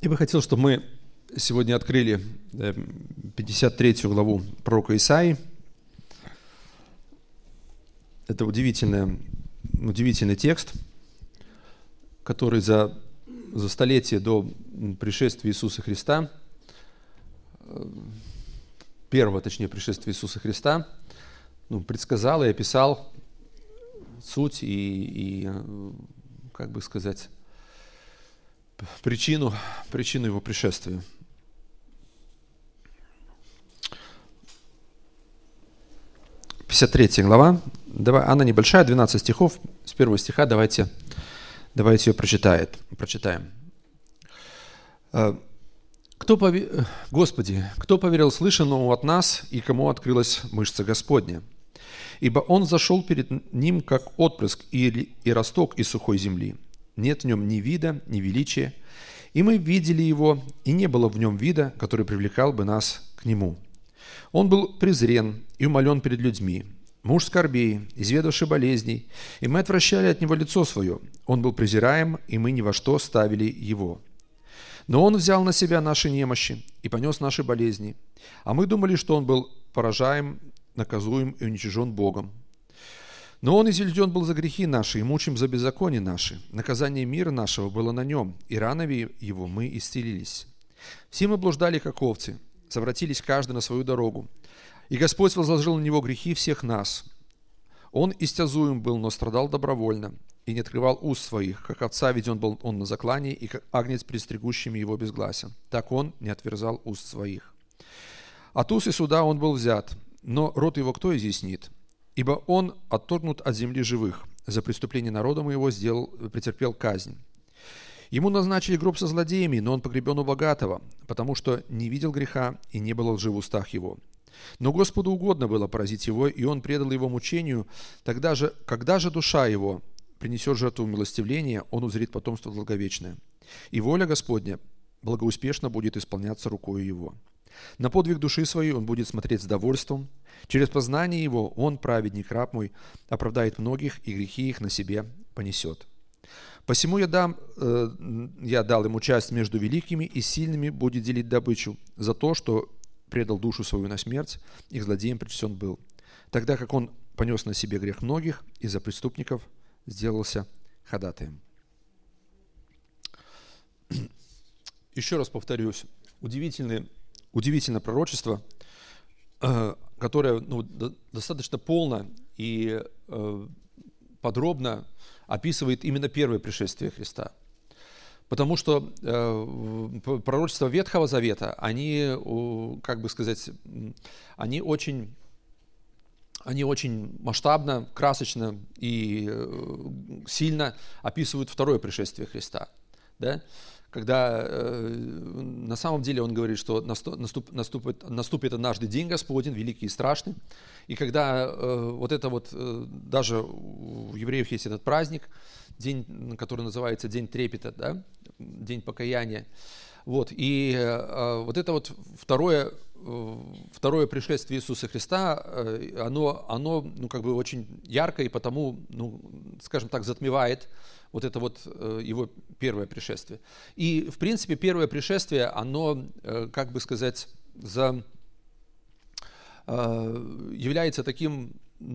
Я бы хотел, чтобы мы сегодня открыли 53 главу пророка Исаии. Это удивительный текст, который за столетие до пришествия Иисуса Христа, первого, точнее, пришествия Иисуса Христа, предсказал и описал суть и как бы сказать, причину его пришествия. — 53 глава. Она небольшая, 12 стихов. С первого стиха давайте ее прочитаем. Господи, кто поверил слышанному от нас, и кому открылась мышца Господня? Ибо Он зашел перед Ним, как отпрыск и росток из сухой земли. Нет в Нем ни вида, ни величия. И мы видели Его, и не было в Нем вида, который привлекал бы нас к Нему. Он был презрен и умолен перед людьми, муж скорбей, изведавший болезней, и мы отвращали от Него лицо свое. Он был презираем, и мы ни во что ставили Его. Но Он взял на себя наши немощи и понес наши болезни, а мы думали, что Он был поражаем, наказуем и уничижен Богом. Но Он изведен был за грехи наши и мучим за беззаконие наши. Наказание мира нашего было на Нем, и ранами Его мы исцелились. Все мы блуждали, как овцы, совратились каждый на свою дорогу. И Господь возложил на Него грехи всех нас. Он истязуем был, но страдал добровольно, и не открывал уст своих, как овца веден был Он на заклание, и как агнец пред стригущими Его безгласен. Так Он не отверзал уст своих. От уз и суда Он был взят, но рот Его кто изъяснит? Ибо Он отторгнут от земли живых, за преступление народа моего претерпел казнь. Ему назначили гроб со злодеями, но Он погребен у богатого, потому что не видел греха и не было лжи в устах Его. Но Господу угодно было поразить Его, и Он предал Его мучению. Когда же душа Его принесет жертву милостивления, Он узрит потомство долговечное. И воля Господня благоуспешно будет исполняться рукою Его. На подвиг души своей Он будет смотреть с довольством. Через познание Его Он, праведник, раб мой, оправдает многих, и грехи их на себе понесет. Посему я дал Ему часть между великими, и сильными будет делить добычу за то, что предал душу свою на смерть, и к злодеям причтен был. Тогда как Он понес на себе грех многих, и за преступников сделался ходатаем. Еще раз повторюсь, удивительное пророчество, которое достаточно полно и подробно описывает именно первое пришествие Христа. Потому что пророчества Ветхого Завета, они очень масштабно, красочно и сильно описывают второе пришествие Христа. Да? Когда на самом деле Он говорит, что наступит однажды день Господень, великий и страшный. И когда даже у евреев есть этот праздник, день, который называется День трепета, да? День покаяния. Второе пришествие Иисуса Христа, оно очень ярко и потому, затмевает Его первое пришествие. И, в принципе, первое пришествие, оно, является таким,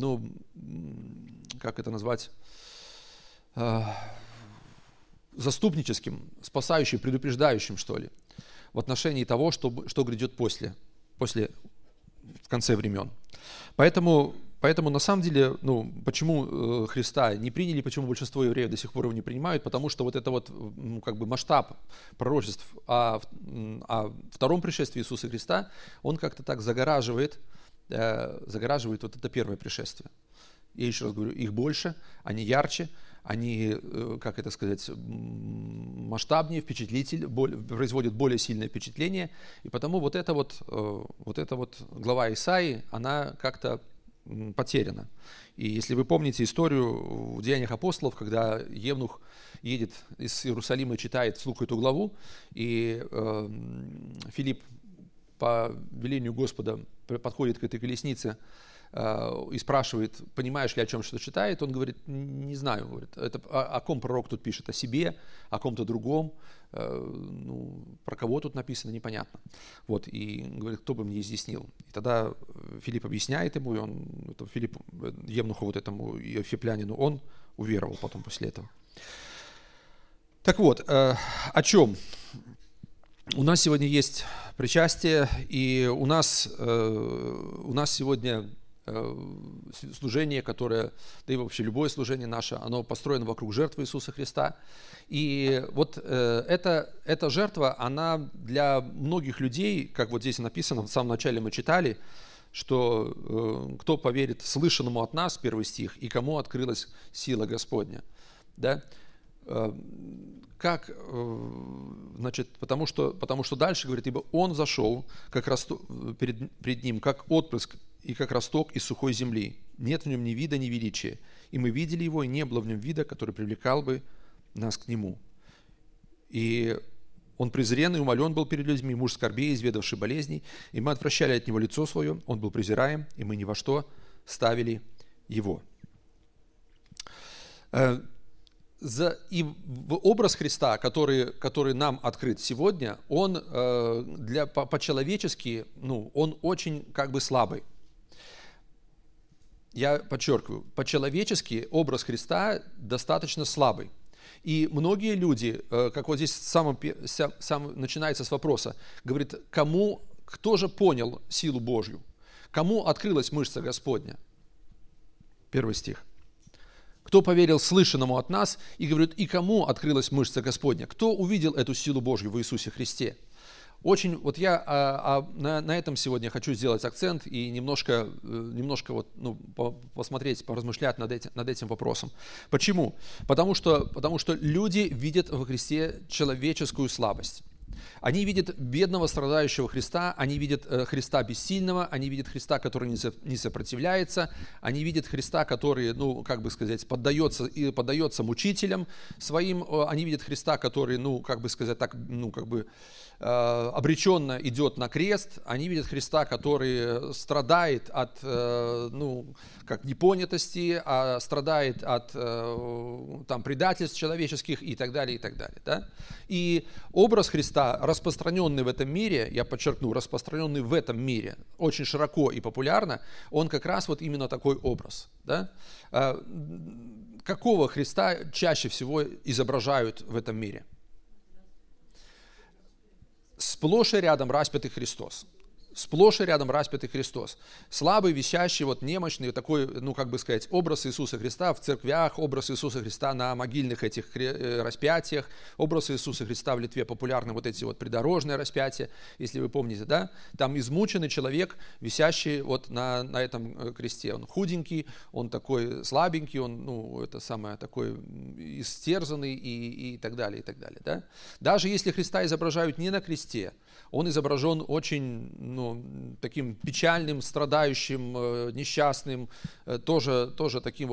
заступническим, спасающим, предупреждающим, что ли, в отношении того, что грядет после в конце времен. Поэтому на самом деле, почему Христа не приняли, почему большинство евреев до сих пор его не принимают, потому что масштаб пророчеств о втором пришествии Иисуса Христа, он как-то так загораживает это первое пришествие. Я еще раз говорю, их больше, они ярче, они, масштабнее, производят более сильное впечатление, и потому эта глава Исаии, она как-то потеряна. И если вы помните историю в Деяниях апостолов, когда Евнух едет из Иерусалима и читает вслух эту главу, и Филипп по велению Господа подходит к этой колеснице и спрашивает, понимаешь ли, о чем что читает, он говорит, не знаю, говорит, это о ком пророк тут пишет, о себе, о ком-то другом, про кого тут написано, непонятно. Вот, и говорит, кто бы мне изъяснил. И тогда Филипп объясняет ему, и Филипп, евнуху вот этому эфиоплянину, он уверовал потом после этого. Так вот, о чем? У нас сегодня есть причастие, и у нас сегодня служение, которое, да и вообще любое служение наше, оно построено вокруг жертвы Иисуса Христа. И вот эта жертва, она для многих людей, как вот здесь написано, в самом начале мы читали, что кто поверит слышанному от нас, 1 стих, и кому открылась сила Господня. Да? Как, значит, потому что дальше говорит, ибо он зашел как пред ним, как отпрыск и как росток из сухой земли. Нет в нем ни вида, ни величия. И мы видели его, и не было в нем вида, который привлекал бы нас к нему. И он презрен и умолен был перед людьми, муж скорбей, изведавший болезней, и мы отвращали от него лицо свое, он был презираем, и мы ни во что ставили его. И образ Христа, который нам открыт сегодня, он по-человечески, он очень как бы слабый. Я подчеркиваю, по-человечески образ Христа достаточно слабый. И многие люди, как вот здесь начинается с вопроса, говорит, кто же понял силу Божью? Кому открылась мышца Господня? 1 стих. Кто поверил слышанному от нас, и говорит, и кому открылась мышца Господня? Кто увидел эту силу Божью в Иисусе Христе? Вот я на этом сегодня хочу сделать акцент и немножко посмотреть, поразмышлять над этим вопросом. Почему? Потому что люди видят во Христе человеческую слабость. Они видят бедного, страдающего Христа, они видят Христа бессильного, они видят Христа, который не сопротивляется, они видят Христа, который, поддается мучителям своим, они видят Христа, который, обреченно идет на крест, они видят Христа, который страдает от, непонятости, страдает от предательств человеческих и так далее, и так далее. Да? И образ Христа, распространенный в этом мире, я подчеркну, распространенный в этом мире, очень широко и популярно, он как раз вот именно такой образ. Да? Какого Христа чаще всего изображают в этом мире? Сплошь и рядом распятый Христос. Сплошь и рядом распятый Христос. Слабый, висящий, немощный, такой, образ Иисуса Христа в церквях, образ Иисуса Христа на могильных этих распятиях, образ Иисуса Христа в Литве популярны эти придорожные распятия, если вы помните, да? Там измученный человек, висящий на этом кресте. Он худенький, он такой слабенький, он, такой истерзанный и так далее, и так далее, да? Даже если Христа изображают не на кресте, он изображен очень, таким печальным, страдающим, несчастным, тоже таким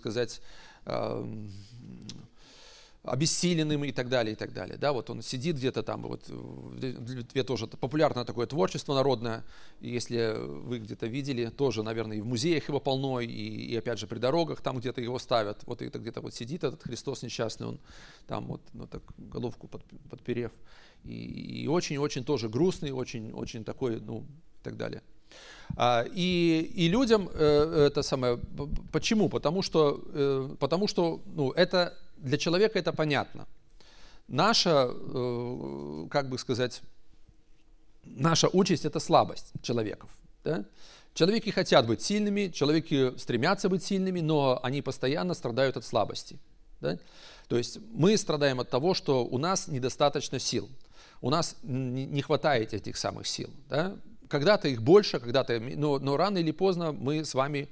обессиленным и так далее, и так далее. Да, вот он сидит где-то там, в Литве тоже популярное такое творчество народное, если вы где-то видели, тоже, наверное, и в музеях его полно, и опять же при дорогах там где-то его ставят, это где-то сидит этот Христос несчастный, он там так головку подперев, и очень-очень тоже грустный, очень такой, и так далее. И людям это самое, почему? Потому что это для человека это понятно. Наша участь это слабость человеков. Да? Человеки хотят быть сильными, человеки стремятся быть сильными, но они постоянно страдают от слабости. Да? То есть мы страдаем от того, что у нас недостаточно сил, у нас не хватает этих самых сил. Да? Когда-то их больше, но рано или поздно мы с вами,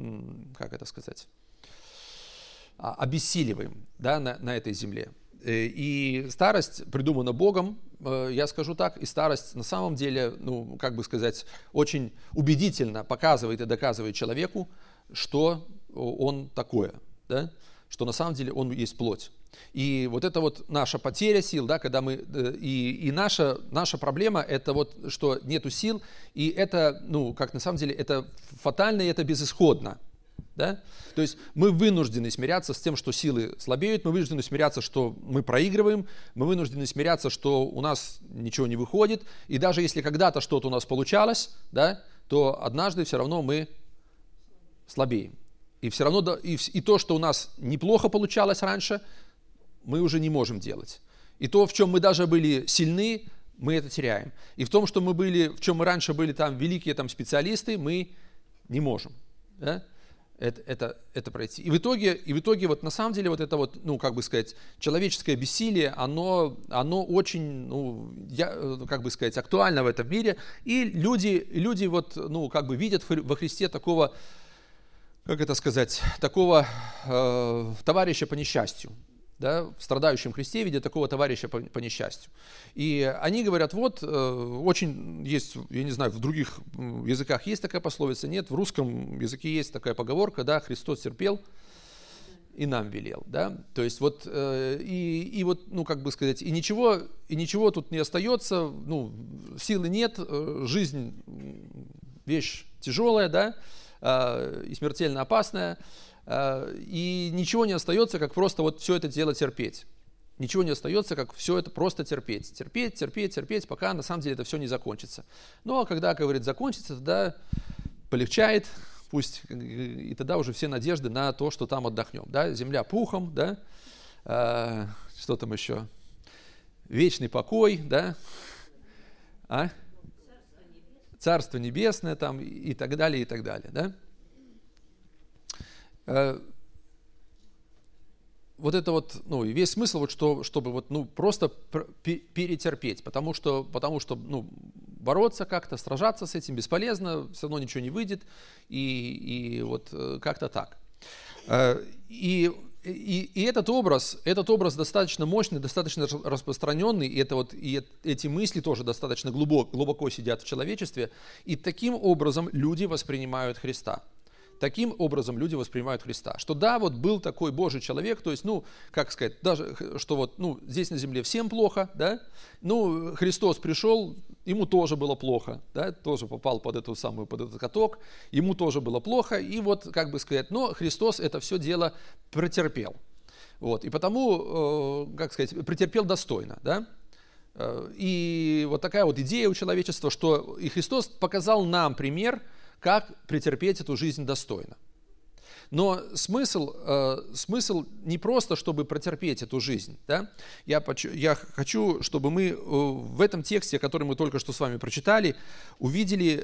обессиливаем, да, на этой земле. И старость придумана Богом, я скажу так, и старость на самом деле, очень убедительно показывает и доказывает человеку, что он такое, да? Что на самом деле он есть плоть. И это наша потеря сил, да, когда мы, и наша проблема это что нету сил, и это, на самом деле это фатально и это безысходно. Да? То есть мы вынуждены смиряться с тем, что силы слабеют, мы вынуждены смиряться, что мы проигрываем, мы вынуждены смиряться, что у нас ничего не выходит, и даже если когда-то что-то у нас получалось, да, то однажды все равно мы слабеем. И все равно и то, что у нас неплохо получалось раньше, мы уже не можем делать. И то, в чем мы даже были сильны, мы это теряем. И в том, что мы были, в чем мы раньше были там великие там, специалисты, мы не можем. Да? Это пройти. И в итоге вот на самом деле вот это вот, ну, как бы сказать, человеческое бессилие, оно очень, ну, как бы сказать, актуально в этом мире. И люди вот, ну, как бы видят во Христе такого, как это сказать, такого товарища по несчастью. Да, в страдающем Христе видят такого товарища по несчастью. И они говорят, вот, очень есть, я не знаю, в других языках есть такая пословица, нет, в русском языке есть такая поговорка, да, Христос терпел и нам велел, да, то есть вот, и вот, ну, как бы сказать, и ничего тут не остается, ну, силы нет, жизнь вещь тяжелая, да, и смертельно опасная, и ничего не остается, как просто вот все это дело терпеть. Ничего не остается, как все это просто терпеть. Терпеть, пока на самом деле это все не закончится. Ну, а когда, говорит, закончится, тогда полегчает, пусть, и тогда уже все надежды на то, что там отдохнем. Да? Земля пухом, да? Что там еще? Вечный покой, да? Царство небесное там, и так далее, да? Вот это вот, ну, и весь смысл, вот, чтобы вот, ну, просто перетерпеть, потому что ну, бороться как-то, сражаться с этим бесполезно, все равно ничего не выйдет, и вот как-то так. И этот образ достаточно мощный, достаточно распространенный, и эти мысли тоже достаточно глубоко сидят в человечестве, и таким образом люди воспринимают Христа. Таким образом люди воспринимают Христа. Что да, вот был такой Божий человек, то есть, ну, как сказать, даже, что вот, ну, здесь на земле всем плохо, да, ну, Христос пришел, ему тоже было плохо, да, тоже попал под этот каток, ему тоже было плохо, и вот, как бы сказать, но Христос это все дело претерпел. Вот, и потому, как сказать, претерпел достойно, да. И вот такая вот идея у человечества, что и Христос показал нам пример, как претерпеть эту жизнь достойно. Но смысл не просто, чтобы претерпеть эту жизнь. Да? Я хочу, чтобы мы в этом тексте, который мы только что с вами прочитали, увидели,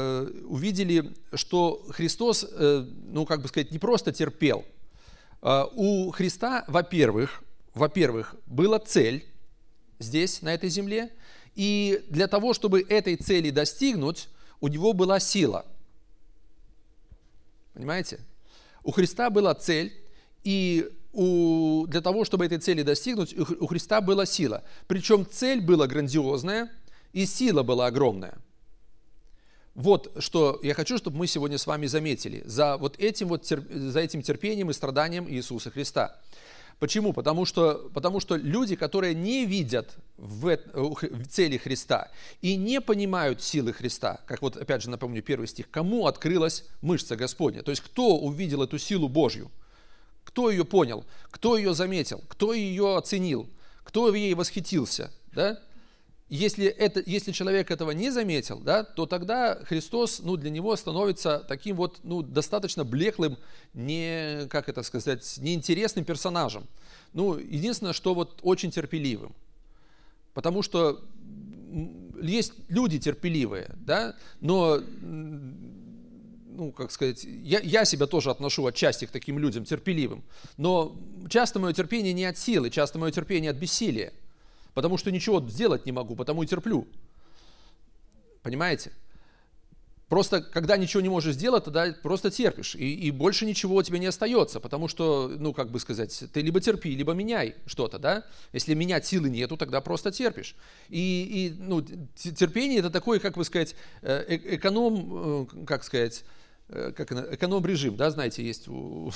что Христос, ну, как бы сказать, не просто терпел. У Христа, во-первых, была цель здесь, на этой земле, и для того, чтобы этой цели достигнуть, у него была сила. Понимаете? У Христа была цель, и для того, чтобы этой цели достигнуть, у Христа была сила. Причем цель была грандиозная, и сила была огромная. Вот что я хочу, чтобы мы сегодня с вами заметили за этим терпением и страданием Иисуса Христа. Почему? Потому что люди, которые не видят в цели Христа и не понимают силы Христа, как вот опять же напомню первый стих, кому открылась мышца Господня, то есть кто увидел эту силу Божью, кто ее понял, кто ее заметил, кто ее оценил, кто ей восхитился, да? Если человек этого не заметил, да, то тогда Христос, ну, для него становится таким вот, ну, достаточно блеклым, неинтересным персонажем. Ну, единственное, что вот очень терпеливым. Потому что есть люди терпеливые, да, но, ну, как сказать, я себя тоже отношу отчасти к таким людям терпеливым, но часто мое терпение не от силы, часто мое терпение от бессилия. Потому что ничего сделать не могу, потому и терплю. Понимаете? Просто, когда ничего не можешь сделать, тогда просто терпишь. И больше ничего у тебя не остается. Потому что, ну, как бы сказать, ты либо терпи, либо меняй что-то, да? Если менять силы нету, тогда просто терпишь. Ну, терпение это такой, как бы сказать, эконом-режим, да, знаете, есть у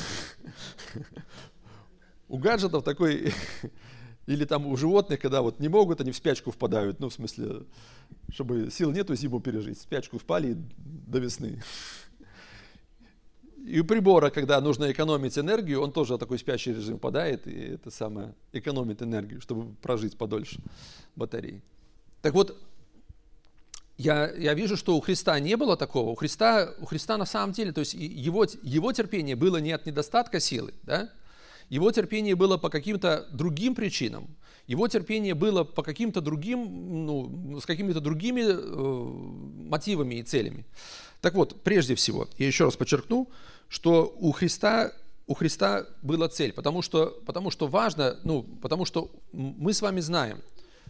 гаджетов такой... Или там у животных, когда вот не могут, они в спячку впадают, ну, в смысле, чтобы сил нету зиму пережить, в спячку впали до весны. И у прибора, когда нужно экономить энергию, он тоже в такой спящий режим падает, и это самое экономит энергию, чтобы прожить подольше батареи. Так вот, я вижу, что у Христа не было такого. У Христа на самом деле, то есть его терпение было не от недостатка силы, да? Его терпение было по каким-то другим причинам. Его терпение было по каким-то другим, с какими-то другими мотивами и целями. Так вот, прежде всего, я еще раз подчеркну, что у Христа была цель, потому что важно, потому что мы с вами знаем,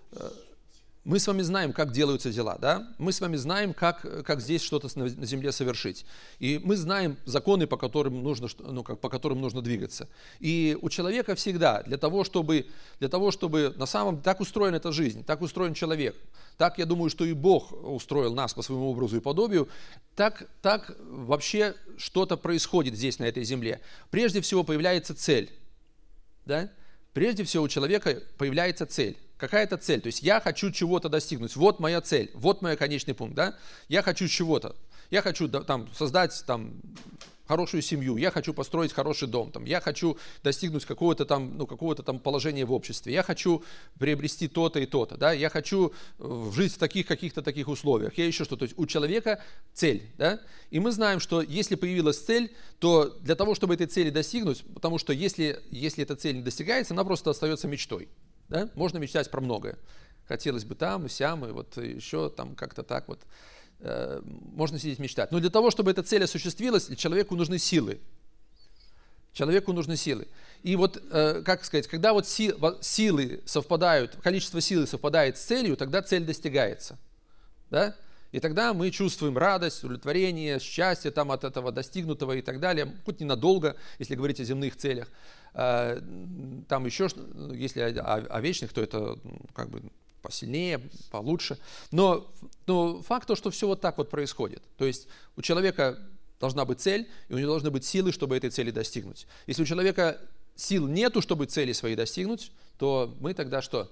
как делаются дела, да? Мы с вами знаем, как здесь что-то на земле совершить. И мы знаем законы, по которым нужно двигаться. И у человека всегда, для того, чтобы на самом деле, так устроена эта жизнь, так устроен человек, так, я думаю, что и Бог устроил нас по своему образу и подобию, так вообще что-то происходит здесь, на этой земле. Прежде всего появляется цель, да? Прежде всего у человека появляется цель. Какая-то цель. То есть я хочу чего-то достигнуть. Вот моя цель, вот мой конечный пункт. Да? Я хочу чего-то. Я хочу создать хорошую семью, я хочу построить хороший дом, я хочу достигнуть какого-то там положения в обществе, я хочу приобрести то-то и то-то, да? Я хочу жить в каких-то таких условиях, я еще что-то. То есть у человека цель. Да? И мы знаем, что если появилась цель, то для того, чтобы этой цели достигнуть, потому что если эта цель не достигается, она просто остается мечтой. Да? Можно мечтать про многое. Хотелось бы там, и сям, и вот еще там как-то так вот. Можно сидеть мечтать. Но для того, чтобы эта цель осуществилась, человеку нужны силы. Человеку нужны силы. И вот, как сказать, когда вот силы совпадают, количество силы совпадает с целью, тогда цель достигается. Да? И тогда мы чувствуем радость, удовлетворение, счастье от этого достигнутого и так далее. Хоть ненадолго, если говорить о земных целях. Там еще, если о вечных, то это как бы посильнее, получше. Но факт то, что все вот так вот происходит. То есть у человека должна быть цель, и у него должны быть силы, чтобы этой цели достигнуть. Если у человека сил нету, чтобы цели свои достигнуть, то мы тогда что?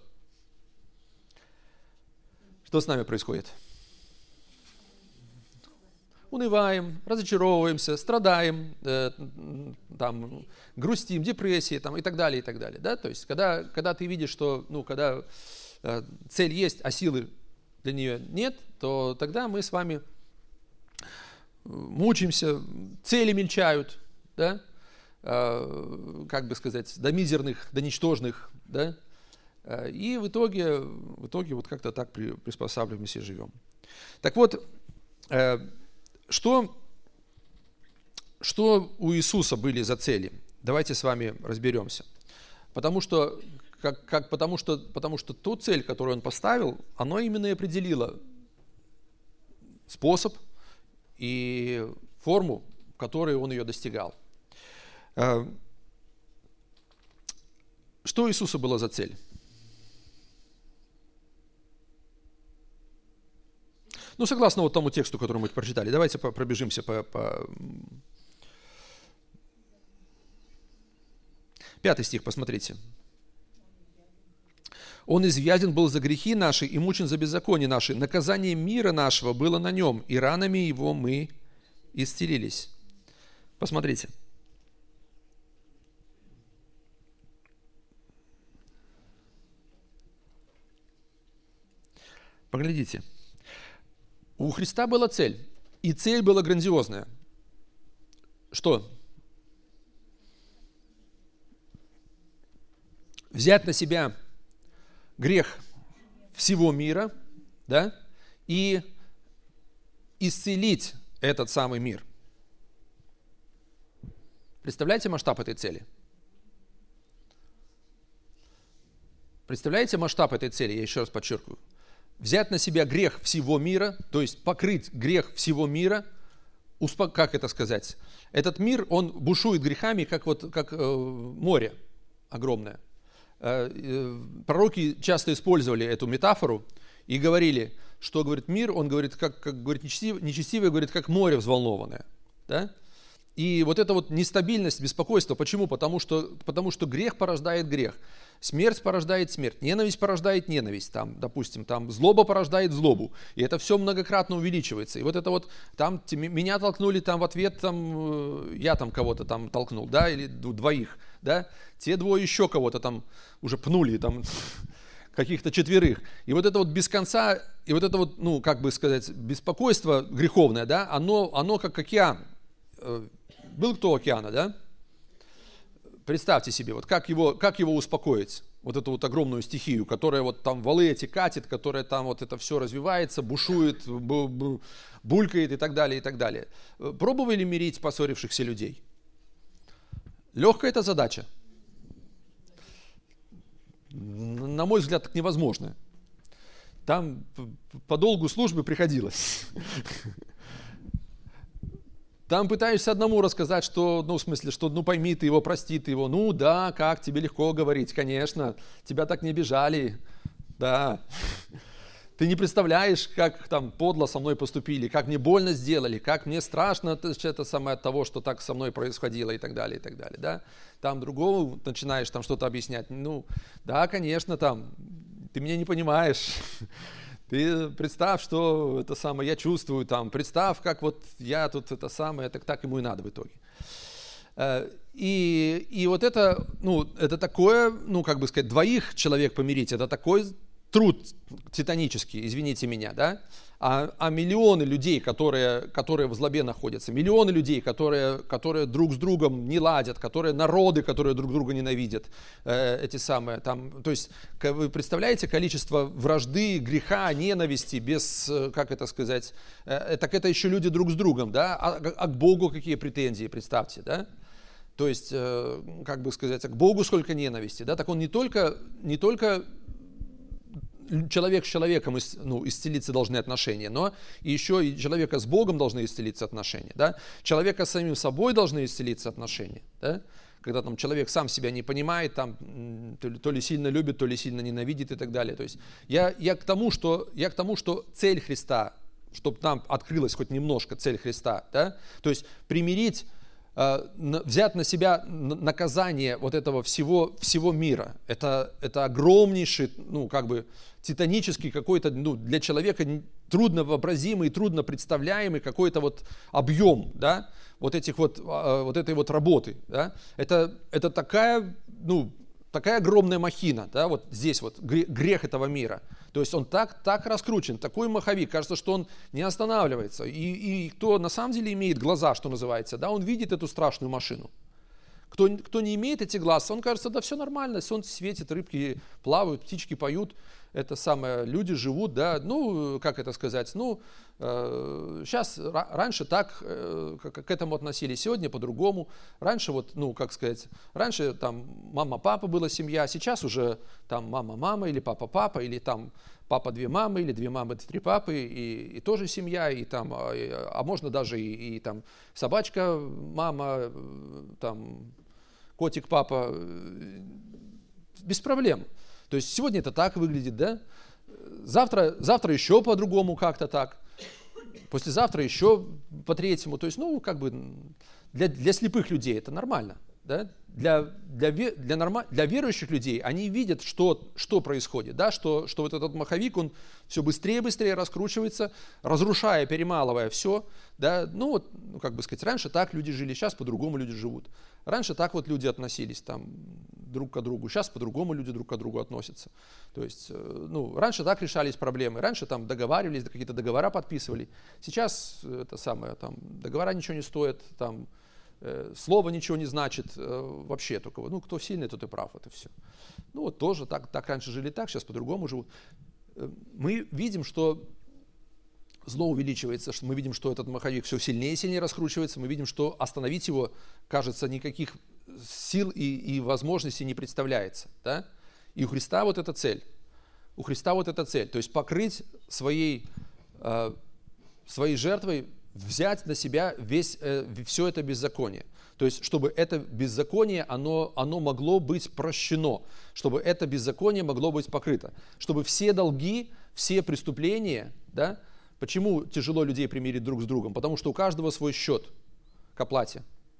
Что с нами происходит? Унываем, разочаровываемся, страдаем, грустим, депрессии и так далее, и так далее. Да? То есть, когда ты видишь, что когда цель есть, а силы для нее нет, то тогда мы с вами мучаемся, цели мельчают, да? Как бы сказать, до мизерных, до ничтожных, да? И в итоге вот как-то так приспосабливаемся и живем. Так вот, что у Иисуса были за цели? Давайте с вами разберемся. Потому что ту цель, которую он поставил, она именно и определила способ и форму, в которой он ее достигал. Что у Иисуса было за цель? Согласно вот тому тексту, который мы прочитали, давайте пробежимся по 5 стих, посмотрите. «Он изъяден был за грехи наши и мучен за беззаконие наши. Наказание мира нашего было на нем, и ранами его мы исцелились». Посмотрите. Поглядите. У Христа была цель, и цель была грандиозная. Что? Взять на себя грех всего мира, да, и исцелить этот самый мир. Представляете масштаб этой цели? Представляете масштаб этой цели? Я еще раз подчеркиваю. Взять на себя грех всего мира, то есть покрыть грех всего мира, как это сказать? Этот мир, он бушует грехами, как море огромное. Пророки часто использовали эту метафору и говорили, что говорит мир, он говорит, как говорит нечестивый, говорит, как море взволнованное. Да? И вот эта вот нестабильность, беспокойство, почему? Потому что грех порождает грех. Смерть порождает смерть, ненависть порождает ненависть, там, допустим, там, злоба порождает злобу. И это все многократно увеличивается. И вот это вот, там, меня толкнули там в ответ, там, я там кого-то там толкнул, да, или двоих, да. Те двое еще кого-то там уже пнули, там, каких-то четверых. И вот это вот без конца, и вот это вот, ну, как бы сказать, беспокойство греховное, да, оно как океан. Был кто у океана, да? Представьте себе, вот как его успокоить, вот эту вот огромную стихию, которая вот там валы эти катит, которая там вот это все развивается, бушует, булькает и так далее, и так далее. Пробовали мирить поссорившихся людей? Легкая эта задача? На мой взгляд, так невозможно. Там по долгу службы приходилось. Там пытаешься одному рассказать, что, ну, в смысле, что, ну, пойми ты его, прости ты его. Ну, да, как, тебе легко говорить, конечно. Тебя так не обижали, да. Ты не представляешь, как там подло со мной поступили, как мне больно сделали, как мне страшно это самое от того, что так со мной происходило и так далее, да. Там другому начинаешь там что-то объяснять. Ну, да, конечно, там, ты меня не понимаешь. Ты представь, что это самое я чувствую там, представь, как вот я тут это самое, так ему и надо в итоге. И вот это, ну, это такое, ну, как бы сказать, двоих человек помирить, это такой труд титанический, извините меня, да, а миллионы людей, которые в злобе находятся, миллионы людей, которые друг с другом не ладят, народы, которые друг друга ненавидят, эти самые, там, то есть, вы представляете количество вражды, греха, ненависти, без, как это сказать, так это еще люди друг с другом, да, а к Богу какие претензии, представьте, да. То есть, как бы сказать, к Богу сколько ненависти, да, так он не только человек с человеком, ну, исцелиться должны отношения, но еще и человека с Богом должны исцелиться отношения, да? Человека с самим собой должны исцелиться отношения, да? Когда там человек сам себя не понимает, там, то ли сильно любит, то ли сильно ненавидит и так далее. То есть я к тому, что цель Христа, чтобы нам открылась хоть немножко цель Христа, да? То есть примирить, взять на себя наказание вот этого всего мира. Это огромнейший, ну, как бы, титанический какой-то, ну, для человека трудно вообразимый, трудно представляемый какой-то вот объем, да, вот этой вот работы, да. Это такая, ну, такая огромная махина, да, вот здесь вот грех этого мира. То есть он так раскручен, такой маховик, кажется, что он не останавливается. И кто на самом деле имеет глаза, что называется, да, он видит эту страшную машину. Кто не имеет эти глаза, он кажется, да все нормально, солнце светит, рыбки плавают, птички поют, это самое, люди живут, да, ну, как это сказать, ну, сейчас, раньше так к этому относились, сегодня по-другому. Раньше вот, ну, как сказать, раньше там мама-папа была семья, сейчас уже там мама-мама или папа-папа, или там папа-две мамы, или две мамы, три папы, и тоже семья, и там, а можно даже и там собачка, мама, там котик, папа, без проблем. То есть сегодня это так выглядит, да? Завтра еще по-другому как-то так. Послезавтра еще по-третьему. То есть, ну, как бы для слепых людей это нормально. Да? Для верующих людей они видят, что происходит, да? что вот этот маховик, он все быстрее и быстрее раскручивается, разрушая, перемалывая все. Да? Ну, вот, ну, как бы сказать, раньше так люди жили, сейчас по-другому люди живут. Раньше так вот люди относились там, друг к другу, сейчас по-другому люди друг к другу относятся. То есть, ну, раньше так решались проблемы, раньше там договаривались, какие-то договора подписывали. Сейчас это самое, там, договора ничего не стоят, там, слово ничего не значит, вообще только, ну, кто сильный, тот и прав, это все. Ну, вот тоже так раньше жили так, сейчас по-другому живут. Мы видим, что зло увеличивается, что мы видим, что этот маховик все сильнее и сильнее раскручивается, мы видим, что остановить его, кажется, никаких сил и возможностей не представляется. Да? И у Христа вот эта цель. У Христа вот эта цель. То есть покрыть своей жертвой, взять на себя все это беззаконие. То есть, чтобы это беззаконие, оно могло быть прощено, чтобы это беззаконие могло быть покрыто, чтобы все долги, все преступления, да, почему тяжело людей примирить друг с другом? Потому что у каждого свой счет к оплате.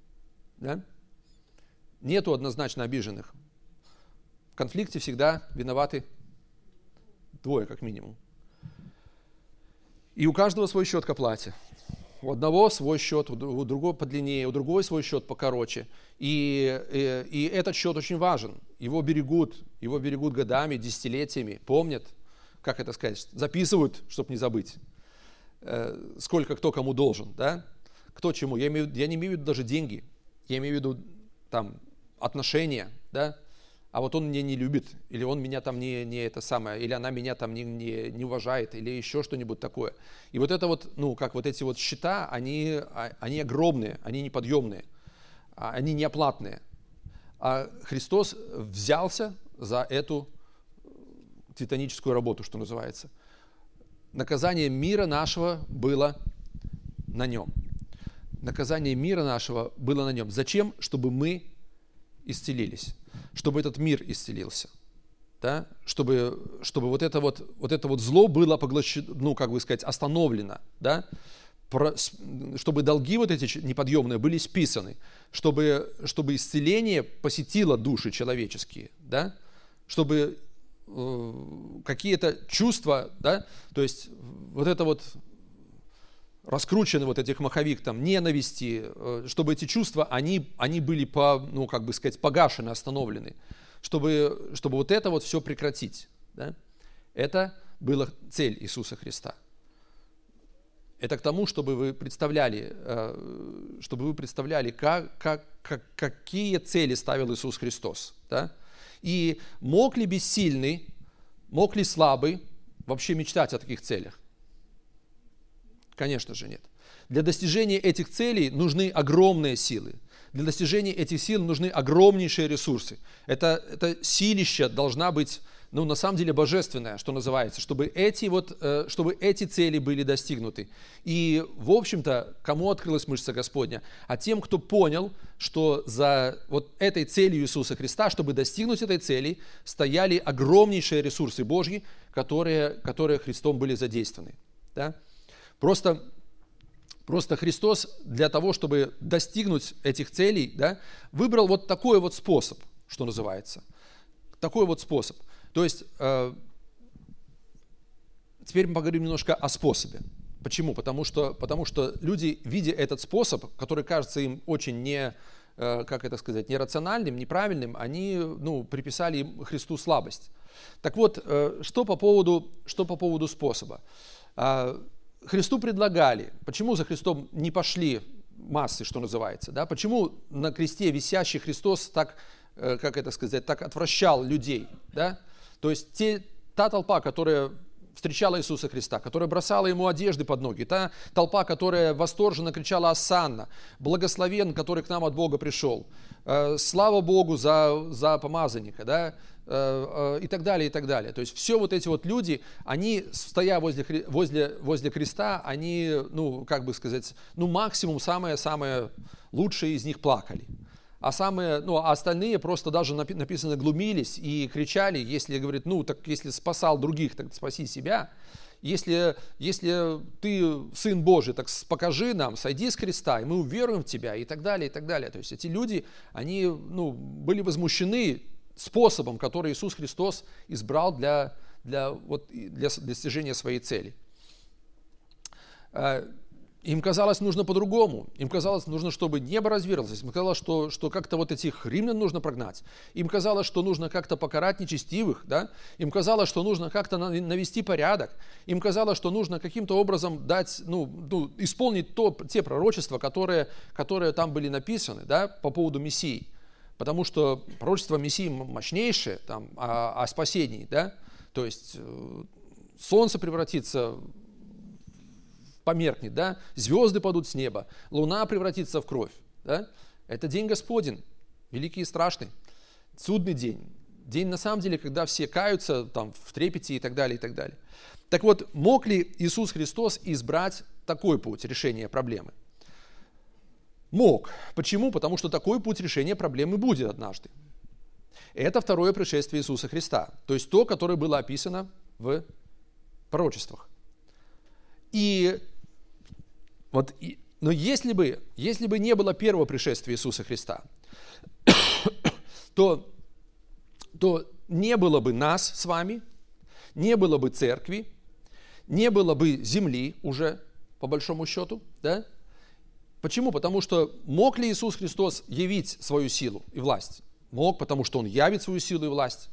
Да? Нету однозначно обиженных. В конфликте всегда виноваты двое, как минимум. И у каждого свой счет к оплате. У одного свой счет, у другого подлиннее, у другого свой счет покороче. И этот счет очень важен. Его берегут годами, десятилетиями, помнят, как это сказать, записывают, чтобы не забыть, сколько кто кому должен, да? Кто чему. Я не имею в виду даже деньги, я имею в виду там отношения, да? А вот он меня не любит, или он меня там не это самое, или она меня там не уважает, или еще что-нибудь такое. И вот это вот, как вот эти вот счета, они огромные, они неподъемные, они неоплатные. А Христос взялся за эту титаническую работу, что называется. Наказание мира нашего было на нем. Наказание мира нашего было на нем. Зачем? Чтобы мы исцелились, чтобы этот мир исцелился, да? Чтобы вот это зло было поглощено, остановлено, да? Чтобы долги вот эти неподъемные были списаны, чтобы исцеление посетило души человеческие, да? Чтобы какие-то чувства, да? То есть вот это вот раскручены вот этих маховик там ненависти, чтобы эти чувства, они были погашены, остановлены, чтобы вот это вот все прекратить. Да? Это была цель Иисуса Христа. Это к тому, чтобы вы представляли, какие цели ставил Иисус Христос. Да? И мог ли бессильный, мог ли слабый вообще мечтать о таких целях? Конечно же нет. Для достижения этих целей нужны огромные силы. Для достижения этих сил нужны огромнейшие ресурсы. Это силища должна быть, на самом деле божественная, что называется, чтобы эти цели были достигнуты. И, в общем-то, кому открылась мышца Господня? А тем, кто понял, что за вот этой целью Иисуса Христа, чтобы достигнуть этой цели, стояли огромнейшие ресурсы Божьи, которые Христом были задействованы. Да? Просто Христос для того, чтобы достигнуть этих целей, да, выбрал вот такой вот способ, что называется. Такой вот способ. То есть, теперь мы поговорим немножко о способе. Почему? Потому что люди, видя этот способ, который кажется им очень нерациональным, неправильным, они приписали Христу слабость. Так вот, что по поводу способа. Христу предлагали, почему за Христом не пошли массы, что называется, да? Почему на кресте висящий Христос так отвращал людей, да? То есть та толпа, которая встречала Иисуса Христа, которая бросала ему одежды под ноги, та толпа, которая восторженно кричала «Осанна», «Благословен, который к нам от Бога пришел», «Слава Богу за помазанника», да? И так далее, и так далее. То есть все вот эти вот люди, они, стоя возле креста, они, максимум самые лучшие из них плакали. А остальные просто даже написано глумились и кричали, если, говорит, если спасал других, так спаси себя. Если ты Сын Божий, так покажи нам, сойди с креста, и мы уверуем в тебя, и так далее, и так далее. То есть эти люди, они, были возмущены способом, который Иисус Христос избрал для достижения своей цели. Им казалось, нужно по-другому. Им казалось, нужно, чтобы небо разверзлось. Им казалось, что как-то вот этих римлян нужно прогнать. Им казалось, что нужно как-то покарать нечестивых. Да? Им казалось, что нужно как-то навести порядок. Им казалось, что нужно каким-то образом дать, исполнить те пророчества, которые там были написаны, да, по поводу Мессии. Потому что пророчество Мессии мощнейшее там, о спасении. Да? То есть солнце превратится, померкнет, да? Звезды падут с неба, луна превратится в кровь. Да? Это день Господень, великий и страшный, судный день. День, на самом деле, когда все каются там, в трепете и так далее, и так далее. Так вот, мог ли Иисус Христос избрать такой путь решения проблемы? Мог. Почему? Потому что такой путь решения проблемы будет однажды. Это второе пришествие Иисуса Христа. То есть то, которое было описано в пророчествах. И Но если бы не было первого пришествия Иисуса Христа, то не было бы нас с вами, не было бы церкви, не было бы земли уже, по большому счету. Да? Почему? Потому что мог ли Иисус Христос явить свою силу и власть? Мог, потому что Он явит свою силу и власть.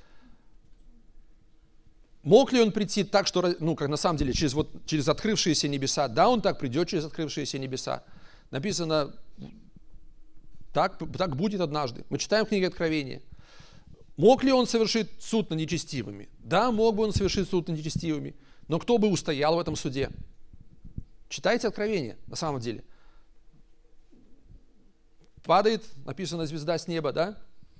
Мог ли Он прийти так, что, как на самом деле, через открывшиеся небеса? Да, Он так придет через открывшиеся небеса. Написано, так будет однажды. Мы читаем книгу Откровения. Мог ли Он совершить суд над нечестивыми? Да, мог бы Он совершить суд над нечестивыми. Но кто бы устоял в этом суде? Читайте Откровение, на самом деле. Падает, написано, звезда с неба, да?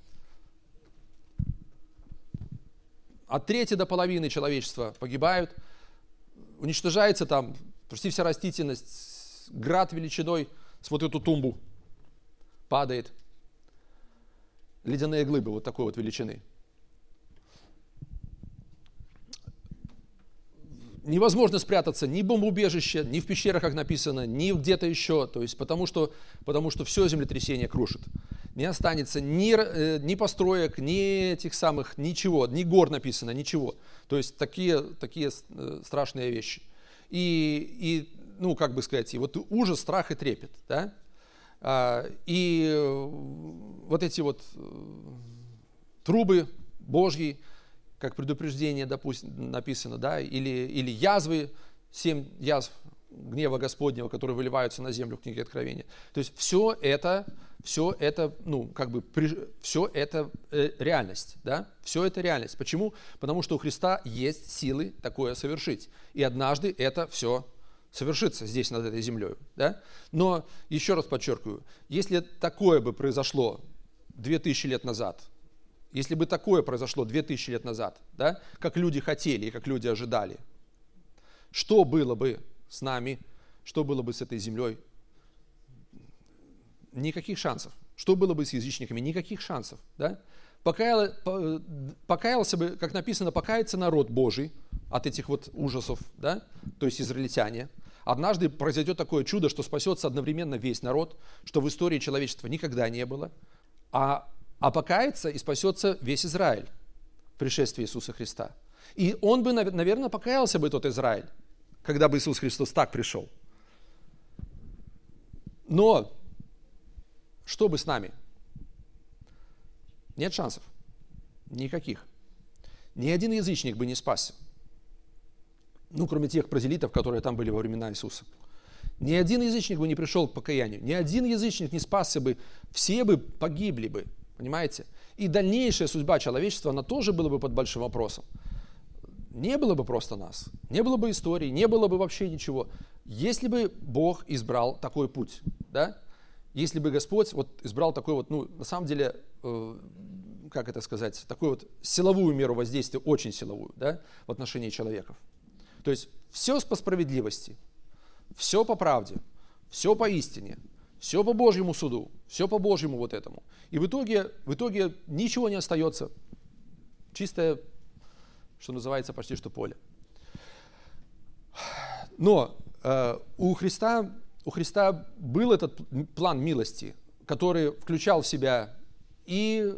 От трети до половины человечества погибают. Уничтожается там почти вся растительность. Град величиной с вот эту тумбу падает. Ледяные глыбы вот такой вот величины. Невозможно спрятаться ни в бомбоубежище, ни в пещерах, как написано, ни где-то еще. То есть, потому что все землетрясение крушит. Не останется ни построек, ни этих самых, ничего, ни гор написано, ничего. То есть такие страшные вещи. И как бы сказать, и вот ужас, страх и трепет. Да? И вот эти вот трубы Божьи, как предупреждение, допустим, написано, да, или язвы, 7 язв гнева Господнего, которые выливаются на землю в книге Откровения. То есть все это реальность, да? Все это реальность. Почему? Потому что у Христа есть силы такое совершить. И однажды это все совершится здесь, над этой землей, да? Но, еще раз подчеркиваю, если такое бы произошло 2000 лет назад, если бы такое произошло 2000 лет назад, да, как люди хотели и как люди ожидали, что было бы с нами, что было бы с этой землей? Никаких шансов. Что было бы с язычниками? Никаких шансов. Да? Покаялся бы, как написано, покается народ Божий от этих вот ужасов, да? То есть израильтяне. Однажды произойдет такое чудо, что спасется одновременно весь народ, что в истории человечества никогда не было. А покается и спасется весь Израиль в пришествии Иисуса Христа. И он бы, наверное, покаялся бы, тот Израиль, когда бы Иисус Христос так пришел. Но что бы с нами? Нет шансов. Никаких. Ни один язычник бы не спасся. Кроме тех прозелитов, которые там были во времена Иисуса. Ни один язычник бы не пришел к покаянию. Ни один язычник не спасся бы. Все бы погибли бы. Понимаете? И дальнейшая судьба человечества, она тоже была бы под большим вопросом. Не было бы просто нас. Не было бы истории, не было бы вообще ничего. Если бы Бог избрал такой путь, да? Если бы Господь избрал такой на самом деле, как это сказать, такую вот силовую меру воздействия, очень силовую, да, в отношении человеков. То есть все по справедливости, все по правде, все по истине, все по Божьему суду, все по Божьему вот этому. И в итоге ничего не остается. Чистое, что называется, почти что поле. Но у Христа был этот план милости, который включал в себя и,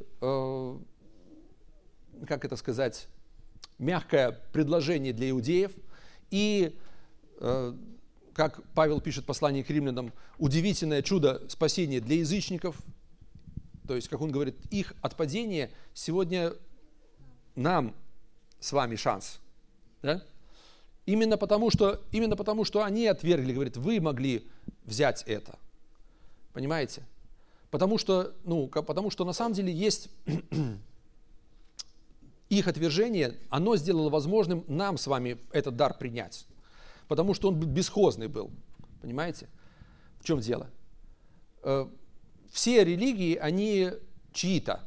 как это сказать, мягкое предложение для иудеев, и, как Павел пишет в послании к римлянам, удивительное чудо спасения для язычников. То есть, как он говорит, их отпадение сегодня нам с вами шанс. Да? Именно потому, что они отвергли, говорит, вы могли взять это. Понимаете? Потому что на самом деле есть их отвержение, оно сделало возможным нам с вами этот дар принять. Потому что он бесхозный был. Понимаете? В чем дело? Все религии, они чьи-то.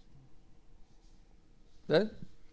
Да?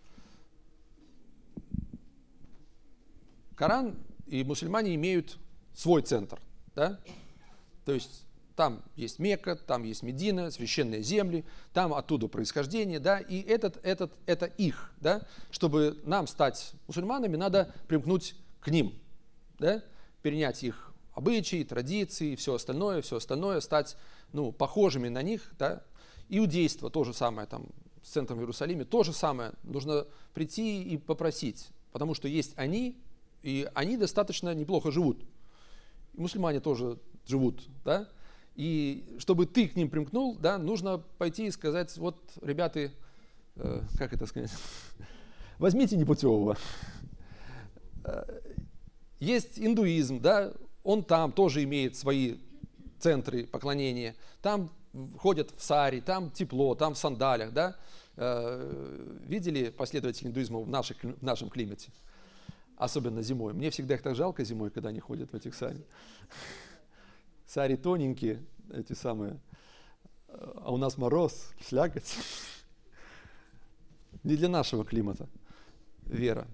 Коран и мусульмане имеют свой центр. Да? То есть там есть Мекка, там есть Медина, священные земли, там оттуда происхождение, да, и это их, да, чтобы нам стать мусульманами, надо примкнуть к ним, да, перенять их обычаи, традиции, все остальное, стать похожими на них. Да? Иудейство то же самое, там, с центром в Иерусалиме, то же самое. Нужно прийти и попросить, потому что есть они, и они достаточно неплохо живут. И мусульмане тоже живут, да? И чтобы ты к ним примкнул, да, нужно пойти и сказать: вот, ребята, как это сказать, возьмите непутевого. Есть индуизм, да, он там тоже имеет свои центры поклонения, там ходят в сари, там тепло, там в сандалях, да. Видели последователи индуизма в нашем климате? Особенно зимой. Мне всегда их так жалко зимой, когда они ходят в этих сари. Сари тоненькие, эти самые, а у нас мороз, слякоть. Не для нашего климата вера.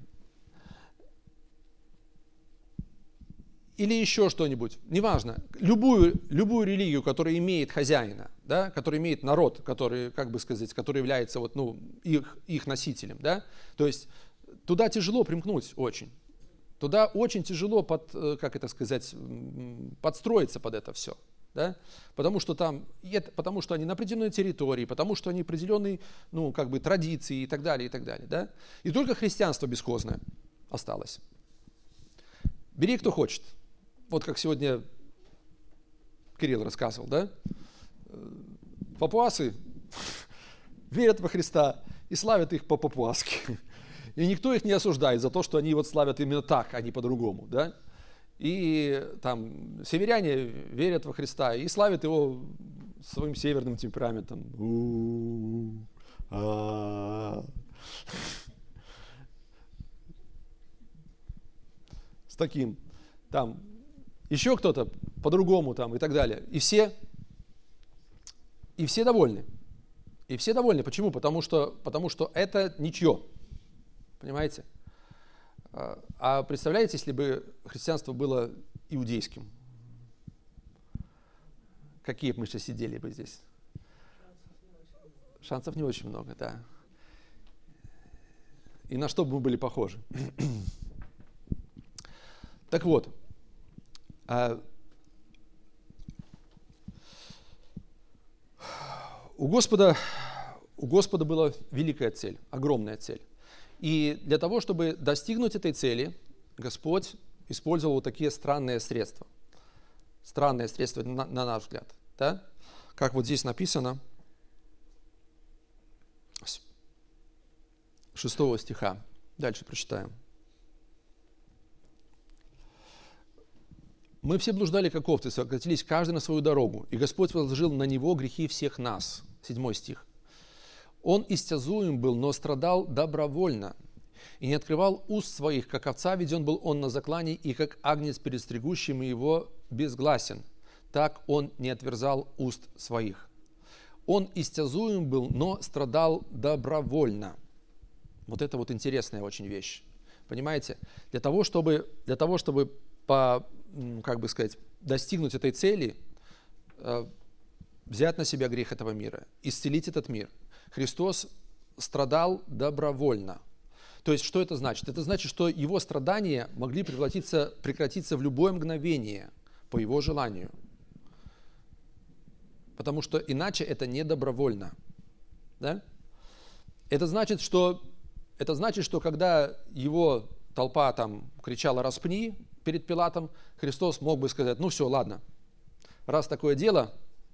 Или еще что-нибудь, неважно, любую религию, которая имеет хозяина, да, которая имеет народ, который, как бы сказать, который является их носителем, да, то есть туда тяжело примкнуть очень. Туда очень тяжело подстроиться под это все. Да? Потому что они на определенной территории, потому что они определенные традиции и так далее, и так далее. Да? И только христианство бесхозное осталось. Бери, кто хочет. Вот как сегодня Кирилл рассказывал, да? Папуасы верят во Христа и славят их по-папуаски. И никто их не осуждает за то, что они славят именно так, а не по-другому, да? И там северяне верят во Христа и славят его своим северным темпераментом. С таким. Там еще кто-то по-другому там и так далее. И все довольны. И все довольны. Почему? Потому что это ничье. Понимаете? А представляете, если бы христианство было иудейским? Какие бы мы сейчас сидели бы здесь? Шансов не очень много, да. И на что бы мы были похожи? Так вот, у Господа была великая цель, огромная цель. И для того, чтобы достигнуть этой цели, Господь использовал вот такие странные средства. Странные средства, на наш взгляд. Да? Как вот здесь написано, с 6 стиха. Дальше прочитаем. «Мы все блуждали, как овцы, сократились каждый на свою дорогу, и Господь возложил на него грехи всех нас». 7 стих. «Он истязуем был, но страдал добровольно, и не открывал уст своих, как овца веден был он на заклане, и как агнец перед стригущим его безгласен, так он не отверзал уст своих. Он истязуем был, но страдал добровольно». Вот это вот интересная очень вещь. Понимаете? Для того, чтобы достигнуть этой цели, взять на себя грех этого мира, исцелить этот мир, Христос страдал добровольно. То есть, что это значит? Это значит, что его страдания могли прекратиться в любое мгновение по его желанию. Потому что иначе это не добровольно. Да? Это значит, что когда его толпа там кричала «распни» перед Пилатом, Христос мог бы сказать: ну все, ладно, раз такое дело,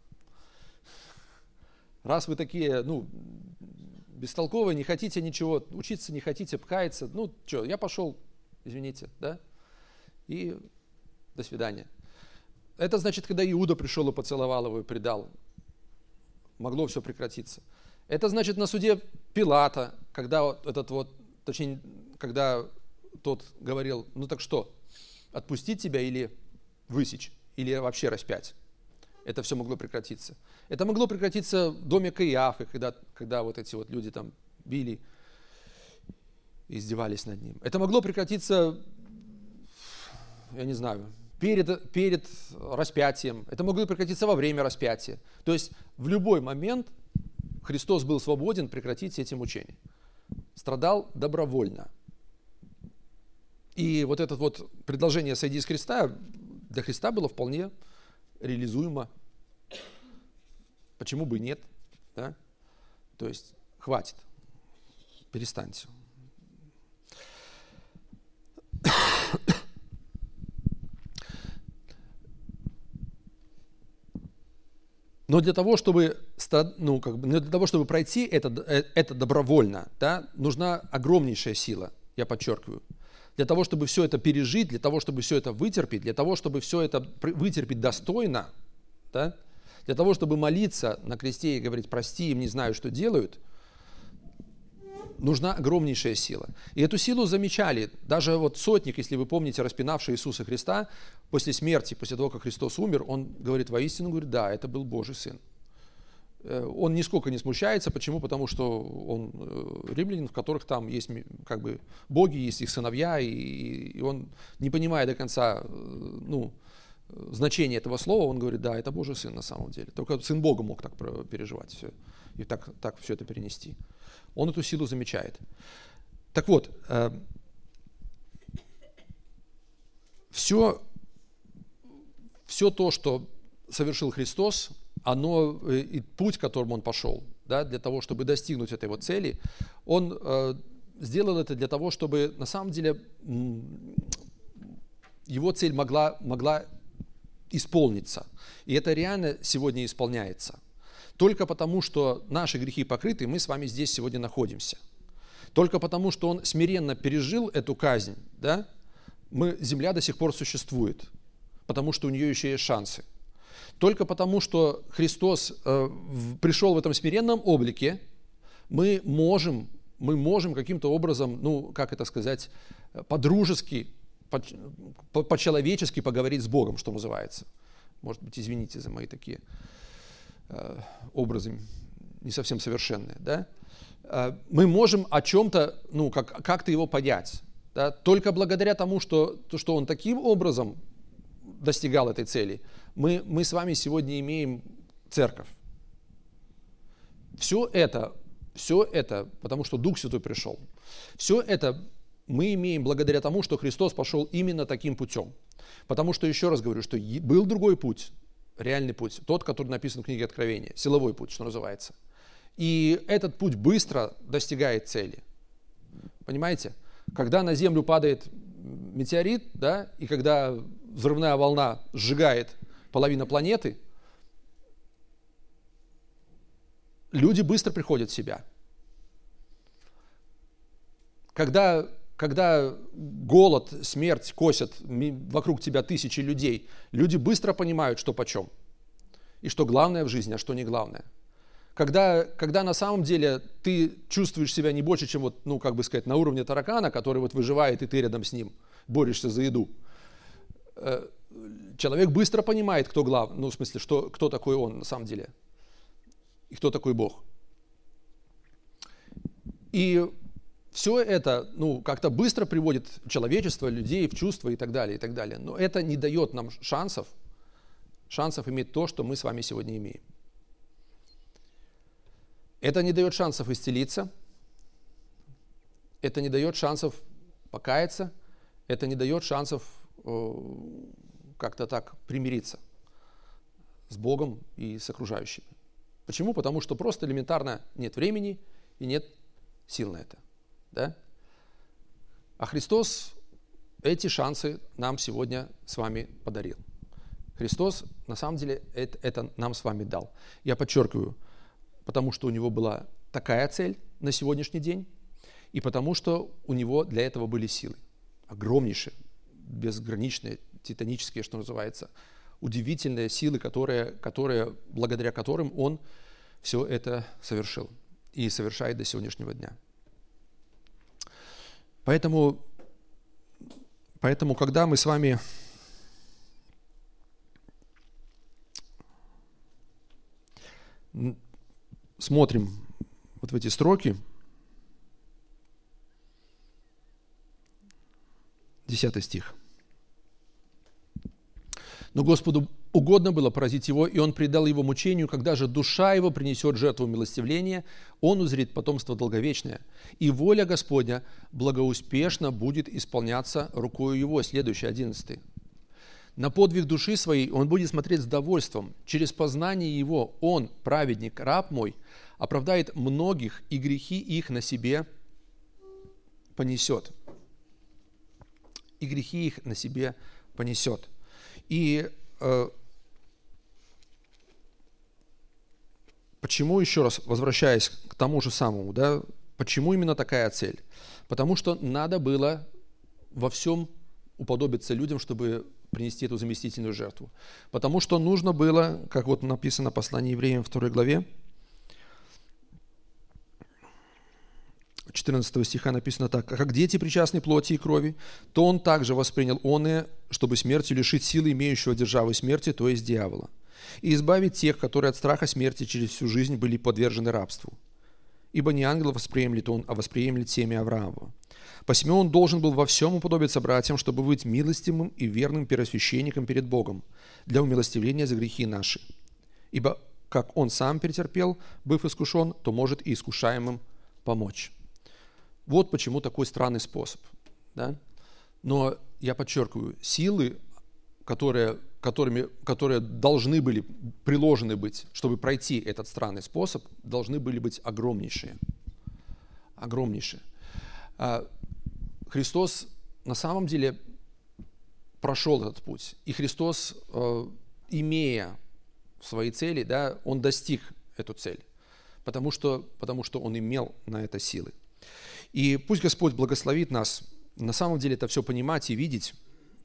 раз вы такие, бестолковые, не хотите ничего, учиться не хотите, каяться, я пошел, извините, да, и до свидания. Это значит, когда Иуда пришел и поцеловал его и предал, могло все прекратиться. Это значит, на суде Пилата, когда когда тот говорил: ну так что, отпустить тебя или высечь, или вообще распять. Это все могло прекратиться. Это могло прекратиться в доме Каиафы, когда вот эти вот люди там били, издевались над ним. Это могло прекратиться, я не знаю, перед распятием. Это могло прекратиться во время распятия. То есть в любой момент Христос был свободен прекратить эти мучения. Страдал добровольно. И вот это вот предложение «сойди с креста» для Христа было вполне реализуемо. Почему бы и нет? Да? То есть хватит, перестаньте. Но для того, чтобы, для того, чтобы пройти это добровольно, да, нужна огромнейшая сила, я подчеркиваю. Для того, чтобы все это пережить, для того, чтобы все это вытерпеть, для того, чтобы все это вытерпеть достойно, да, для того, чтобы молиться на кресте и говорить: прости им, не знаю, что делают, нужна огромнейшая сила. И эту силу замечали. Даже вот сотник, если вы помните, распинавший Иисуса Христа, после смерти, после того, как Христос умер, он говорит воистину, говорит: да, это был Божий Сын. Он нисколько не смущается. Почему? Потому что он римлянин, в которых там есть как бы боги, есть их сыновья, и он, не понимая до конца значение этого слова, он говорит: да, это Божий Сын на самом деле. Только Сын Бога мог так переживать все и так все это перенести. Он эту силу замечает. Так вот, все то, что совершил Христос, и путь, которым Он пошел, да, для того, чтобы достигнуть этой вот цели, Он сделал это для того, чтобы на самом деле Его цель могла исполниться. И это реально сегодня исполняется. Только потому, что наши грехи покрыты, мы с вами здесь сегодня находимся. Только потому, что Он смиренно пережил эту казнь, да, земля до сих пор существует, потому что у нее еще есть шансы. Только потому, что Христос пришел в этом смиренном облике, мы можем каким-то образом, по-дружески, по-человечески поговорить с Богом, что называется. Может быть, извините за мои такие образы не совсем совершенные. Да? Мы можем о чем-то, как-то его понять. Да? Только благодаря тому, что Он таким образом достигал этой цели, мы с вами сегодня имеем церковь. Все это, потому что Дух Святой пришел. Все это мы имеем благодаря тому, что Христос пошел именно таким путем. Потому что, еще раз говорю, что был другой путь, реальный путь, тот, который написан в книге Откровения, силовой путь, что называется. И этот путь быстро достигает цели. Понимаете? Когда на Землю падает метеорит, да, и когда взрывная волна сжигает половину планеты, люди быстро приходят в себя. Когда голод, смерть косят вокруг тебя тысячи людей, люди быстро понимают, что почем. И что главное в жизни, а что не главное. Когда на самом деле ты чувствуешь себя не больше, чем на уровне таракана, который выживает, и ты рядом с ним борешься за еду, человек быстро понимает, кто главный, кто такой он на самом деле, и кто такой Бог. И все это, как-то быстро приводит человечество, людей в чувство и так далее, и так далее. Но это не дает нам шансов иметь то, что мы с вами сегодня имеем. Это не дает шансов исцелиться, это не дает шансов покаяться, это не дает шансов как-то так примириться с Богом и с окружающими. Почему? Потому что просто элементарно нет времени и нет сил на это. Да? А Христос эти шансы нам сегодня с вами подарил. Христос на самом деле это нам с вами дал. Я подчеркиваю, потому что у Него была такая цель на сегодняшний день, и потому что у Него для этого были силы. Огромнейшие, безграничные, титанические, что называется, удивительные силы, благодаря которым Он все это совершил и совершает до сегодняшнего дня. Поэтому, когда мы с вами смотрим в эти строки, 10 стих. «Но Господу угодно было поразить его, и Он предал его мучению, когда же душа его принесет жертву милостивления, он узрит потомство долговечное, и воля Господня благоуспешно будет исполняться рукою его». Следующий, 11. На подвиг души своей он будет смотреть с довольством. Через познание его он, праведник, раб мой, оправдает многих, и грехи их на себе понесет. И грехи их на себе понесет. И почему, еще раз возвращаясь к тому же самому, да, почему именно такая цель? Потому что надо было во всем уподобиться людям, чтобы принести эту заместительную жертву. Потому что нужно было, как вот написано в послании Евреям 2 главе, 14 стиха написано так: «А как дети причастны плоти и крови, то он также воспринял оное, чтобы смертью лишить силы имеющего державы смерти, то есть дьявола, и избавить тех, которые от страха смерти через всю жизнь были подвержены рабству. Ибо не ангелов восприемлет он, а восприемлет семя Авраамова. Посему он должен был во всем уподобиться братьям, чтобы быть милостивым и верным первосвященником перед Богом для умилостивления за грехи наши. Ибо как он сам претерпел, быв искушен, то может и искушаемым помочь». Вот почему такой странный способ. Да? Но я подчеркиваю, силы, которые должны были приложены быть, чтобы пройти этот странный способ, должны были быть огромнейшие. Огромнейшие. Христос на самом деле прошел этот путь. И Христос, имея свои цели, да, он достиг эту цель, потому что он имел на это силы. И пусть Господь благословит нас на самом деле это все понимать и видеть,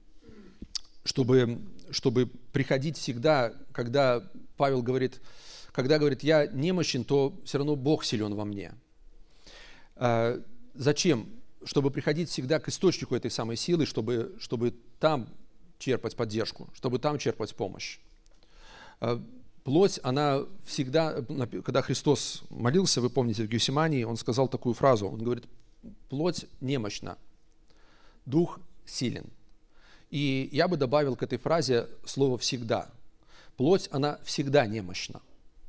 чтобы приходить всегда, когда Павел говорит, я немощен, то все равно Бог силен во мне. Зачем? Чтобы приходить всегда к источнику этой самой силы, чтобы там черпать поддержку, чтобы там черпать помощь. Плоть, она всегда, когда Христос молился, вы помните, в Гефсимании, он сказал такую фразу, он говорит: плоть немощна, дух силен. И я бы добавил к этой фразе слово «всегда». Плоть, она всегда немощна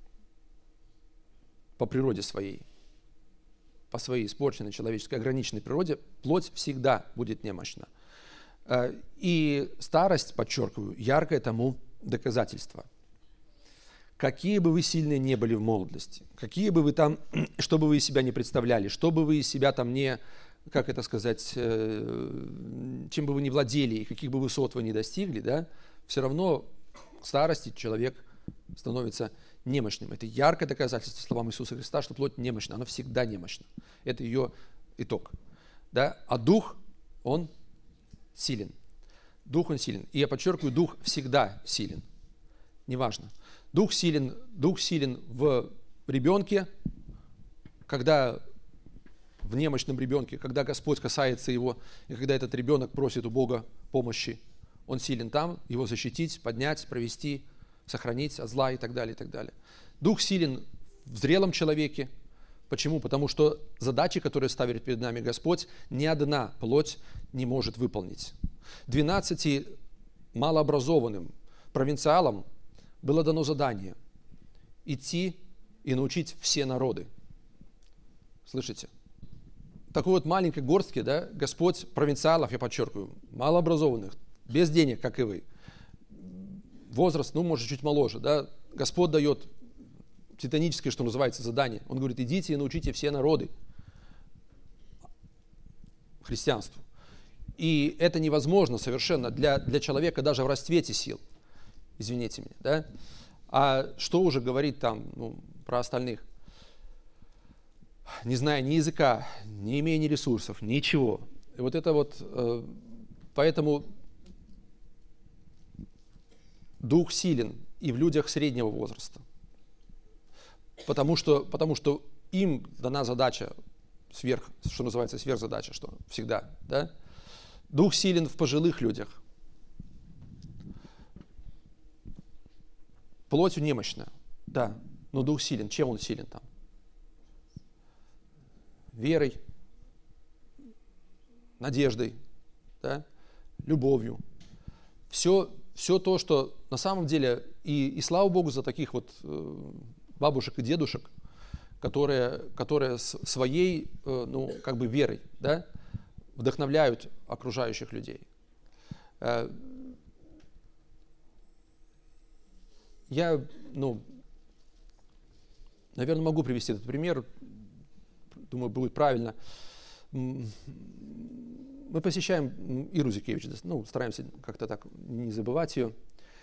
по природе своей, по своей испорченной человеческой ограниченной природе, плоть всегда будет немощна. И старость, подчеркиваю, яркое тому доказательство. Какие бы вы сильные не были в молодости, какие бы вы там, что бы вы из себя не представляли, что бы вы из себя там не, как это сказать, чем бы вы не владели и каких бы высот вы не достигли, да, все равно к старости человек становится немощным. Это яркое доказательство словам Иисуса Христа, что плоть немощна, она всегда немощна. Это ее итог. Да? А дух, он силен. Дух, он силен. И я подчеркиваю, дух всегда силен. Неважно. Дух силен в ребенке, когда в немощном ребенке, когда Господь касается его, и когда этот ребенок просит у Бога помощи, он силен там, его защитить, поднять, провести, сохранить от зла и так далее, и так далее. Дух силен в зрелом человеке. Почему? Потому что задачи, которые ставит перед нами Господь, ни одна плоть не может выполнить. 12 малообразованным провинциалам было дано задание идти и научить все народы. Слышите? Такой вот маленькой горстке, да, Господь провинциалов, я подчеркиваю, малообразованных, без денег, как и вы, возраст, может, чуть моложе, да, Господь дает титаническое, что называется, задание. Он говорит: идите и научите все народы христианству. И это невозможно совершенно для человека даже в расцвете сил. Извините меня, да? А что уже говорить там, про остальных? Не зная ни языка, не имея ни ресурсов, ничего. И вот это вот, поэтому дух силен и в людях среднего возраста. Потому что им дана задача, что называется, сверхзадача, что всегда, да? Дух силен в пожилых людях. Плотью немощна, да, но дух силен. Чем он силен там? Верой, надеждой, да? Любовью. Все то, что на самом деле, и слава Богу за таких вот бабушек и дедушек, которые своей, верой, да, вдохновляют окружающих людей. Я, наверное, могу привести этот пример. Думаю, будет правильно. Мы посещаем Иру Зикевич, стараемся как-то так не забывать ее.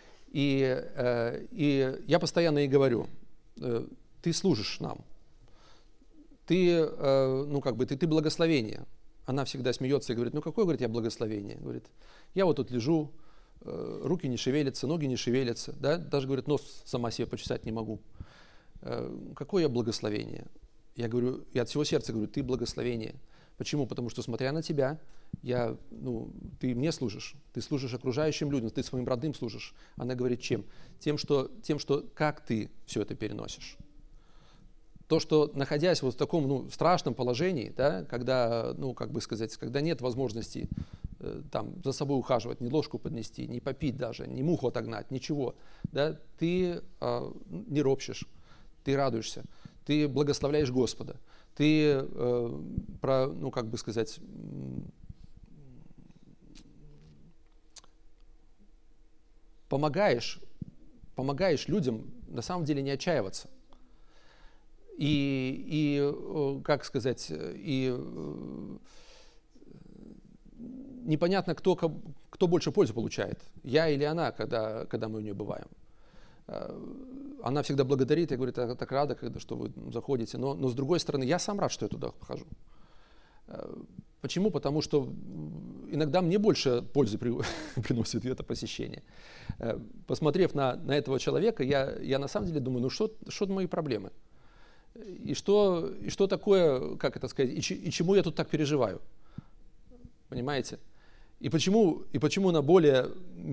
И я постоянно ей говорю: ты служишь нам, ты благословение. Она всегда смеется и говорит: какое, говорит, я благословение? Говорит: я вот тут лежу, руки не шевелятся, ноги не шевелятся, да? Даже, говорит, нос сама себе почесать не могу. Какое я благословение? Я говорю, я от всего сердца говорю: ты благословение. Почему? Потому что, смотря на тебя, ты мне служишь, ты служишь окружающим людям, ты своим родным служишь. Она говорит: чем? Тем, что как ты все это переносишь. То, что, находясь вот в таком страшном положении, да, когда, когда нет возможности за собой ухаживать, ни ложку поднести, ни попить даже, ни муху отогнать, ничего, да, ты не ропщешь, ты радуешься, ты благословляешь Господа, ты помогаешь людям на самом деле не отчаиваться. И непонятно, кто больше пользы получает, я или она, когда мы у нее бываем. Она всегда благодарит, я говорю: так рада, что вы заходите. Но с другой стороны, я сам рад, что я туда хожу. Почему? Потому что иногда мне больше пользы приносит это посещение. Посмотрев на этого человека, я на самом деле думаю: что мои проблемы? И что такое, как это сказать, и чему я тут так переживаю? Понимаете? И почему на более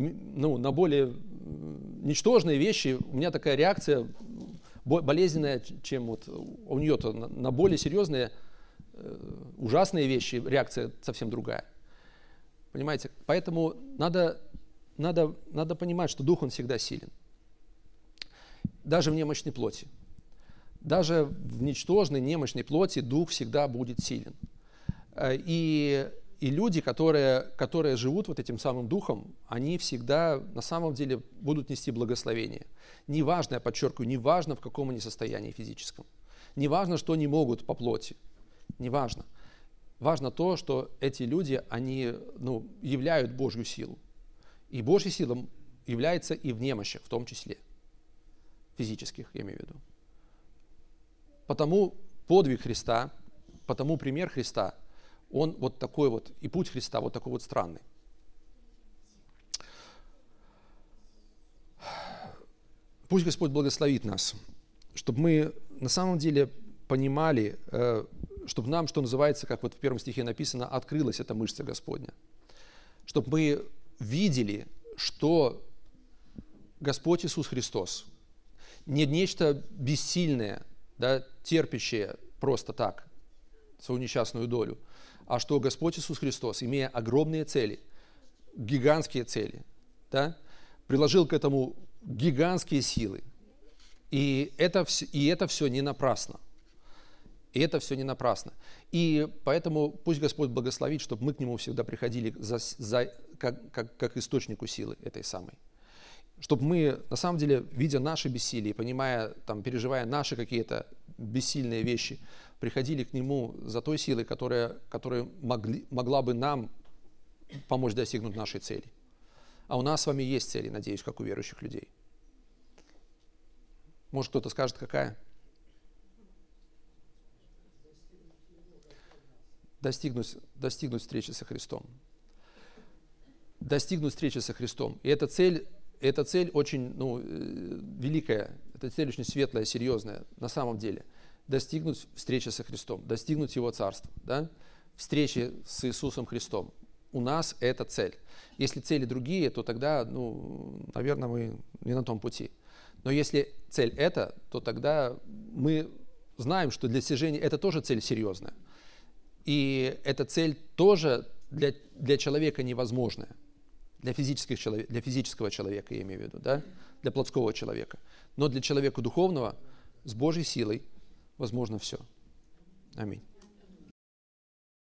ничтожные вещи у меня такая реакция болезненная, чем вот у нее-то на более серьезные, ужасные вещи реакция совсем другая. Понимаете? Поэтому надо понимать, что Дух, Он всегда силен. Даже в немощной плоти. Даже в ничтожной, немощной плоти Дух всегда будет силен. И люди, которые живут вот этим самым Духом, они всегда на самом деле будут нести благословение. Неважно, я подчеркиваю, неважно, в каком они состоянии физическом. Неважно, что они могут по плоти. Неважно. Важно то, что эти люди, они являют Божью силу. И Божья сила является и в немощах, в том числе. Физических, я имею в виду. Потому подвиг Христа, потому пример Христа, он вот такой вот, и путь Христа вот такой вот странный. Пусть Господь благословит нас, чтобы мы на самом деле понимали, чтобы нам, что называется, как вот в 1 стихе написано, открылась эта мышца Господня. Чтобы мы видели, что Господь Иисус Христос не нечто бессильное, да, терпящее просто так свою несчастную долю, а что Господь Иисус Христос, имея огромные цели, гигантские цели, да, приложил к этому гигантские силы. И это все не напрасно. И это все не напрасно. И поэтому пусть Господь благословит, чтобы мы к Нему всегда приходили как к источнику силы этой самой. Чтобы мы, на самом деле, видя наши бессилие, понимая, переживая наши какие-то бессильные вещи, приходили к Нему за той силой, которая могла бы нам помочь достигнуть нашей цели. А у нас с вами есть цели, надеюсь, как у верующих людей. Может, кто-то скажет, какая? Достигнуть встречи со Христом. Достигнуть встречи со Христом. И эта цель очень великая, эта цель очень светлая, серьезная на самом деле. Достигнуть встречи со Христом, достигнуть Его Царства, да? Встречи с Иисусом Христом. У нас это цель. Если цели другие, то тогда, наверное, мы не на том пути. Но если цель это, то тогда мы знаем, что для достижения это тоже цель серьезная. И эта цель тоже для человека невозможная. Для физического человека, я имею в виду, да? Для плотского человека. Но для человека духовного с Божьей силой возможно все. Аминь.